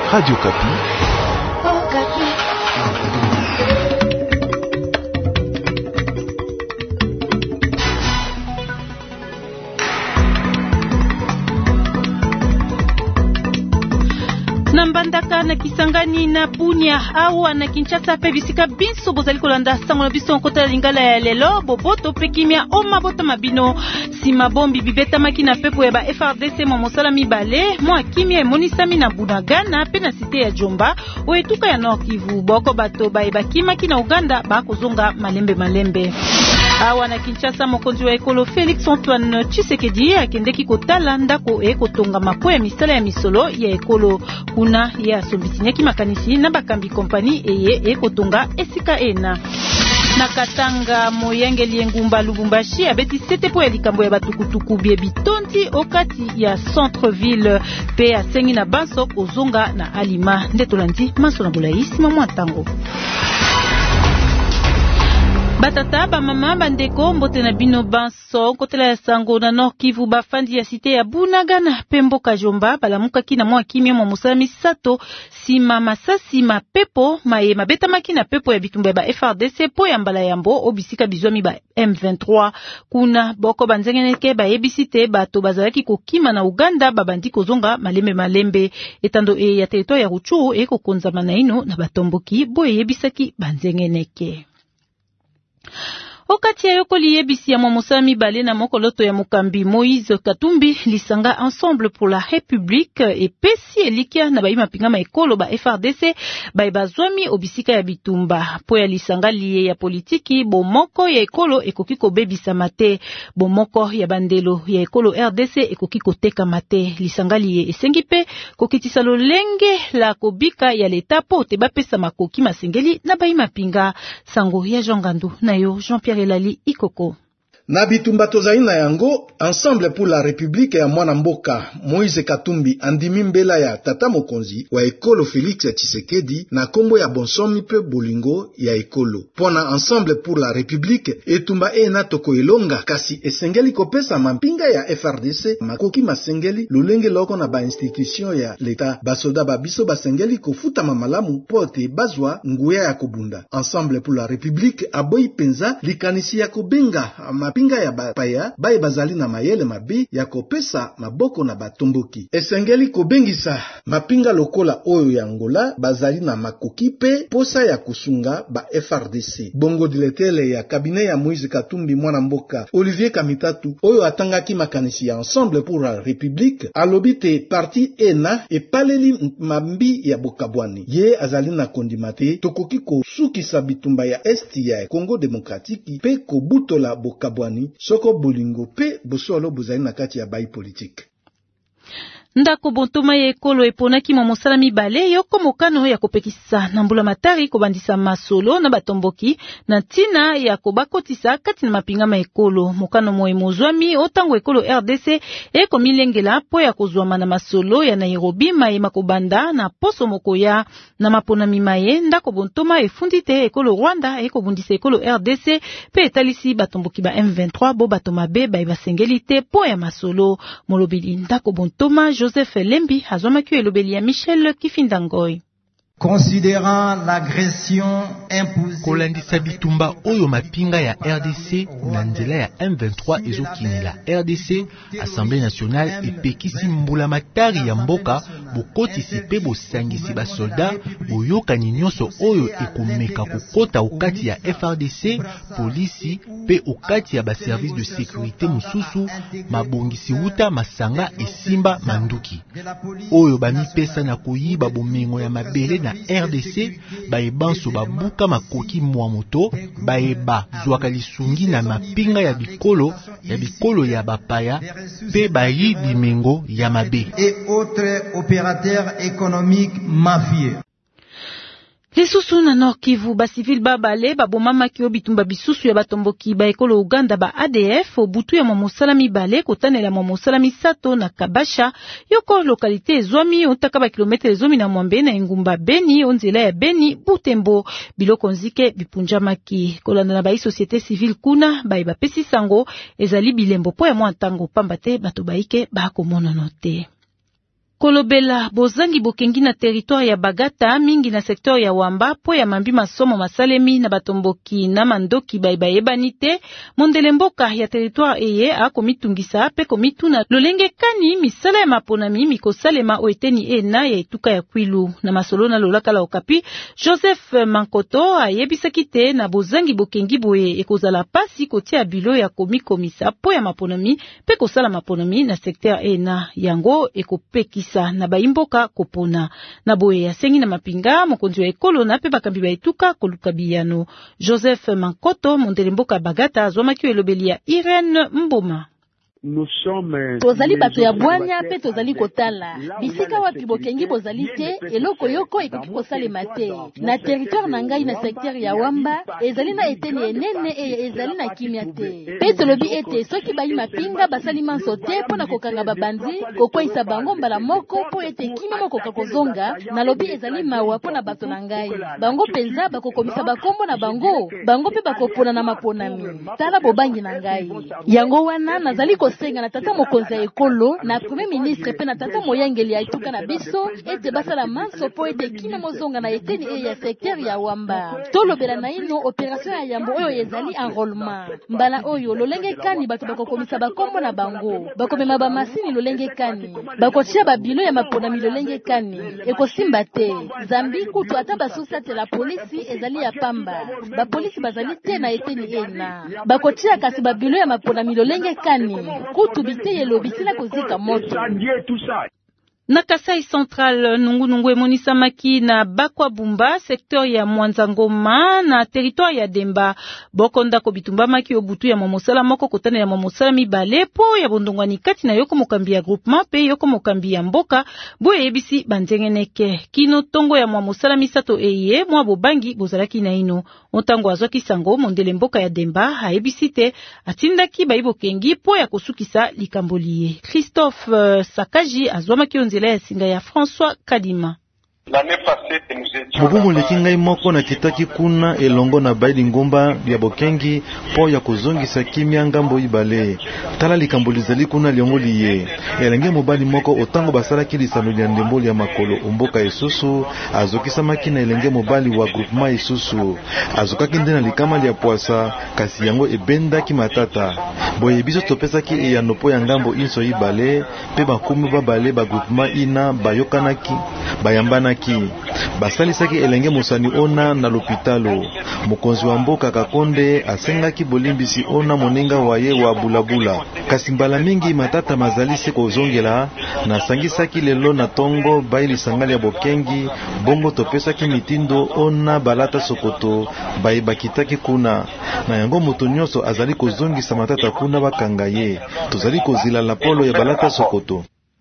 Radio Kapi. Oh, Kapi. Na Mbandaka na Kisangani na Bunia awa na Kinshasa pe bisika biso bozali kolanda sango na biso nkota lingala ya lelo boboto pe kimia o mabota mabino si mabombi bibeta makina pepo ya ba FRDC mo mosala mibale mo kimia emonisami na Bunagana pe na site ya Jomba o etuka ya Nord Kivu boko bato ba ebakima kina Uganda ba kozonga malembe awa na Kinshasa mokonzi wa ekolo Félix Antoine Tshisekedi akendeki kotala ndako ekotonga mapo ya misala ya misolo ya ekolo kuna ya sombisinyaki makanisi na bakambi kompani eye ekotonga esika ena na Katanga moyengeli engumba Lubumbashi abeti sete po ya likambo ya batukutuku bie bitondi okati ya centre ville pe asengi na banso kozonga na alima ndetolandi maso na bolaisi mwa tango batata ba mama bandeko mbote na bino banso kotela ya sango na Nord Kivu bafandi ya site ya Bunagana pembo Kajomba balamukaki na mwa kimia mwa musala misato sima masasi mapepo maye mabeta makina pepo ya bitumba ba FRDC po ya mbala yambo obisika bizwami ba M23 kuna boko banzengeneke ba ebisite bato bazalaki kokima na Uganda babandi kozonga malembe etando ya territoire ya Ruchuru ekokonzama na ino na batomboki boye ebisaki banzengeneke. Okati ya yokoli yebisi ya mwamusala mibale na mokoloto ya mukambi Moïse Katumbi lisanga Ensemble pour la République epesi elikia na baima pingama ekolo ba FRDC baibazwami obisika ya bitumba po ya lisanga liye ya politiki bomoko ya ekolo ekoki kobebisa mate bomoko ya bandelo ya ekolo RDC ekoki koteka mate lisanga liye esengi pe kokitisa lolenge la kobika ya leta po te bapesa makoki masengeli na baima pinga sango ya Jongandu na yo Jean-Pierre Elali Ikoko. Na bitumba tozaina yango Ensemble pour la République ya mwana mboka Moïse Katumbi andimi mbela ya tata mokonzi wa ekolo Félix Tshisekedi na kombo ya bonsomi pe bolingo ya ekolo. Pona Ensemble pour la République etumba ena toko elonga kasi esengeli kopesa mampinga ya FRDC makoki masengeli lulenge loko na ba institution ya leta basoda babiso basengeli kofuta mamalamu pote bazwa nguya ya kobunda. Ensemble pour la République aboyi penza likanisi ya kobenga pinga ya bapaya bae bazali na mayele mabe ya kopesa maboko na batomboki. Esengeli kobengisa mapinga lokola oyo ya Angola bazali na makoki pe posa ya kusunga ba FRDC. Bongo diletele ya kabine ya Moïse Katumbi mwana mboka Olivier Kamitatu oyo atangaki makanisi ya Ensemble pour la République alobite parti ena epaleli mambi ya Bokabwani. Ye azali na kondimate tokoki kosukisa bitumba ya esti ya Congo Demokratiki pe kobutola Bokabwani soko bolingo pe bosolo bozali na kati ya bai politique. Ndako bontoma ya ekolo eponaki mwa mosala mibale yoko mokano ya kopekisa na mbula matari kobandisa masolo na batomboki na ntina ya kobakotisa kati na mapingama ekolo. Mokano moe mozwami otango ekolo RDC eko milengela po ya kozwama na masolo ya Nairobi maye makobanda na poso mokoya na mapona mimaye. Ndako bontoma efundite ekolo Rwanda eko bundisa ekolo RDC pe etalisi batomboki ba M23 bo batomabe ba basengelite po ya masolo. Molobili ndako bontoma Joseph Lembi azomaki elobeli ya Michel Kifindangoy. Considérant l'agression imposée kolandisa bitumba oyo mapinga ya RDC na nzela ya M23 ezokinela RDC Assemblée nationale epekisi mbula matari ya mboka bokotisi pe bosangisi basolda boyokani nyonso oyo ekomeka kokota okati ya FRDC polisi pe okati ya baservice de sécurité mususu mabongisi wuta masanga esimba manduki oyo bamipesa na koyiba bomengo ya mabele na RDC baebanso babuka makoki mwa moto baeba zwaka lisungi na mapinga ya bikolo ya bapaya pe bayi bimengo ya mabe et autres opérateurs économiques mafieux. Lisusu na Nord Kivu ba civil babale babomamaki obitumba bisusu ya batomboki ba ekolo Uganda ba ADF obutu ya mosala mibale kotanela mosala misato na Kabasha yoko lokalite ezwami otaka ba kilometre ezwami na mwambe na engumba Beni onzela ya Beni Butembo biloko nzike bipunjamaki kolanda na ba société civile kuna ba pesi sango ezali bilembo po ya mwantango pambate bato baike ba komona note. Kolobela bozangi bokengi na territoire ya Bagata mingi na sektor ya Wamba po ya mambi masomo masalemi na batomboki na mandoki bayebanite mondele mboka ya territoire eye akomitungisa pe komituna lolenge kani misala ya maponami mikosalema oeteni ena ya etuka ya Kwilu na masolo na lolaka la Okapi. Joseph Mankoto ayebisaki te na bozangi bokengi boye ekozala pasi kotia bilo ya komikomisa po ya maponami pe kosala maponami na sektor ena yango ekopeki na baimboka kopona na boye ya sengi na mapinga mokonzi wa ekolo na pe bakambi ba etuka koluka biyano. Joseph Mankoto mondele mboka Bagata azwamaki elobeli ya Irene Mboma. Tozali bato ya bwanya pe tozali kotala bisika wapi bokengi bozali te eloko yoko ekoki kosalema te na territoire na ngai na secteur ya Wamba ezali na eteni enene ezali na kimia te pe tolobi ete soki bayi mapinga basali manso te mpona kokanga babandi kokweyisa bango mbala moko po ete kimia moko kakozonga nalobi ezali mawa mpona bato na ngai bango penza bakokomisa bakombo na bango pe bakopona na maponami tala bobangi na ngai yango wana nazali senga na tata mokonzi ya ekolo na premier ministre pe na tata moyangeli ya etuka na biso ete basala manso po ete kina mozonga na eteni ya secteur ya Wamba tolobela na ino operation ya yambo oyo ezali enrôlement mbala oyo lolenge kani bato bakokomisa bakombo na bango bakomema bamasini lolenge kani bakotia babilo ya maponami lolenge kani ekosimba te zambi kutu ata basosatela polisi ezali ya pamba bapolisi bazali te na eteni ena bakotia kasi babilo ya maponami lolenge kani kutu biteye lobisila kozika moto. Na Kasai Central nungu emonisamaki na Bakwa Bumba secteur ya Mwanzangoma na territoire ya Demba bokonda ko bitumbamaki obutu ya momosala moko kotana ya momosala mibale po ya bondongwani kati na yoko mokambi ya groupement pe yoko mokambi ya mboka boye yebisi banzengeneke kino tongo ya momosala misato eye mwa bobangi bozalaki na ino otango azwaki sango mondele mboka ya Demba hayebisi te atindaki bayibokengi po ya kosukisa likamboliye. Christophe Sakaji azwamaki nzela ya singa ya François Kadima. Mobumu leki ngai moko na kitaki kuna elongo na baili ngomba ya bokengi po ya kozongisa kimia ngambo ibale tala likamboliza kuna liongo liye elenge mobali moko otango basalaki lisano ya ndemboli ya makolo omboka esusu azokisa makina elenge mobali wa groupement esusu azokaki ndena likama ya poasa kasi yango ebendaki matata boye biso topesaki eyanopo ya ngambo inso ibale pe bakumi babale ba groupement ina bayokanaki bayambanaki basalisaki elenge musani ona na lopitalo mokonzi wa mboka Kakonde asengaki bolimbisi ona moninga waye wa bulabula kasi mbala mingi matata mazalisi kozongela na sangisaki lelo na tongo baili sangali ya bokengi bongo topesaki mitindo ona balata sokoto bayi bakitaki kuna na yango moto nyonso azali kozongisa matata kuna bakanga ye tozali kozila la polo ya balata sokoto.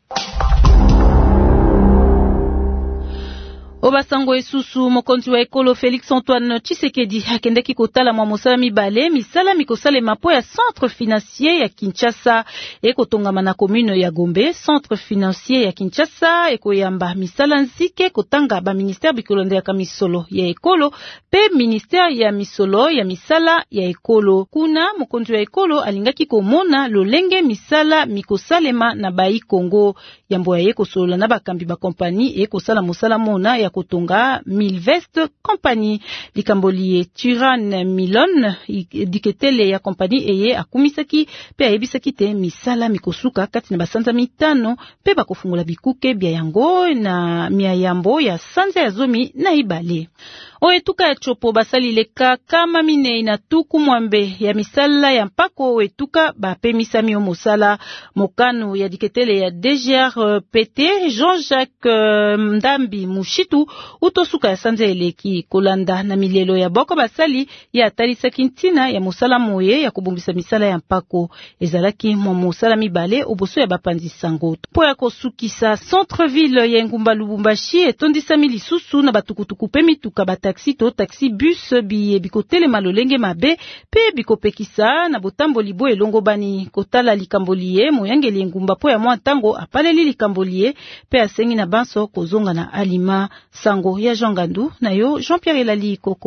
Obasango esusu mokonzi wa ekolo Félix Antoine Tshisekedi akendeki kotala mwa mosala mibale misala mikosale mapo ya centre financier ya Kinshasa ekotongama na commune ya Gombe. Centre financier ya Kinshasa ekoyamba misala nzike kotanga ba ministère bikolonde ya kamisolo ya ekolo pe ministère ya misolo ya misala ya ekolo. Kuna mokonzi wa ekolo alingaki komona lolenge misala mikosalema na bai Kongo yambo ya ekosolo na bakambi ba kompani ekosala mosala mona ya kotonga Milvest Company likamboliye Turan Milon diketele ya kompani eye akumisaki pe ayebisaki te misala mikosuka kati na basanza mitano pe bakofungula bikuke bya yango na mia yambo ya sanza ya zomi na ibale. Oetuka ya chopo basali leka kama mine ina tuku mwambe ya misala ya mpako oetuka bape misami o mosala mokano ya diketele ya DGR PT Jean-Jacques Ndambi Mushitu utosuka ya sanza eleki kolanda na milelo ya boko basali ya atalisa kintina ya mosala moye ya kubumbisa misala ya mpako ezalaki mwa mosala mibale oboso ya bapanzi sango po ya kosukisa centre-ville ya Ngumba Lubumbashi etondisa milisusu na batukutuku pe mituka taxi to taxi bus biye bikotele malolenge mabe pe bikopekisa na botamboli bo elongo bani kotala likamboliye moyangeli Ngumba po ya mwa tango apaleli likamboliye pe asengi na banso kozonga na alima sango ya Jean Gandu na yo Jean-Pierre Elali Koko.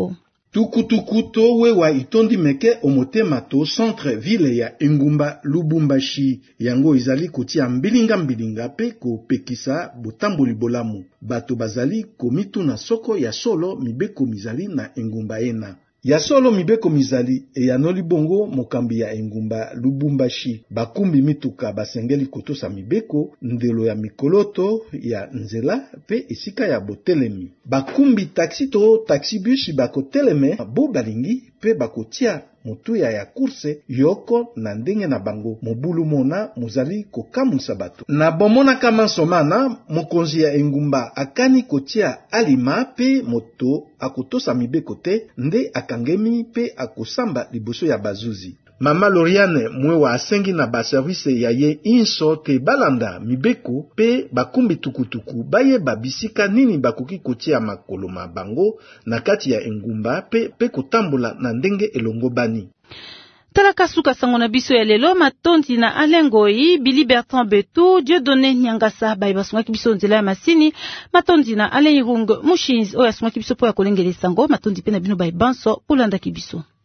Tukutuku to wewa itondi meke omotema to centre ville ya Engumba Lubumbashi. Yango izali kotia mbilinga pe kopekisa botamboli bolamu. Bato bazali komitu na soko ya solo mibeko mizali na Engumba ena. Ya solo mibeko mizali eyanoli bongo mokambi ya Engumba Lubumbashi. Bakumbi mituka basengeli kotosa mibeko ndelo ya mikoloto ya nzela pe esika ya botelemi. Bakumbi taxi to taxibus bakoteleme bo balingi pe bakotia motuya ya kurse yoko na ndenge na bango. Mobulu mona muzali kokamusa bato. Na bomona kama somana mokonzi ya Engumba akani kotia alima pe moto akotosa mibeko te nde akangemi pe akosamba liboso ya bazuzi. Mama Loriane mwewa asengi na baservice ya ye inso te balanda mibeko pe bakumbi tukutuku baye babisika nini bakoki kotia makolo mabango na kati ya Engumba pe kotambola na ndenge elongo bani. Talaka suka sango na biso ya lelo matondi na Alengoi, Billy Bertrand Betu, Dieudonné Nyangasa baiba sunga kibiso nzela ya masini, matondi na Alain Irung Mushinzi oya sunga kibiso po ya kolengele sango, matondi pe na bino baibanso ulanda kibiso.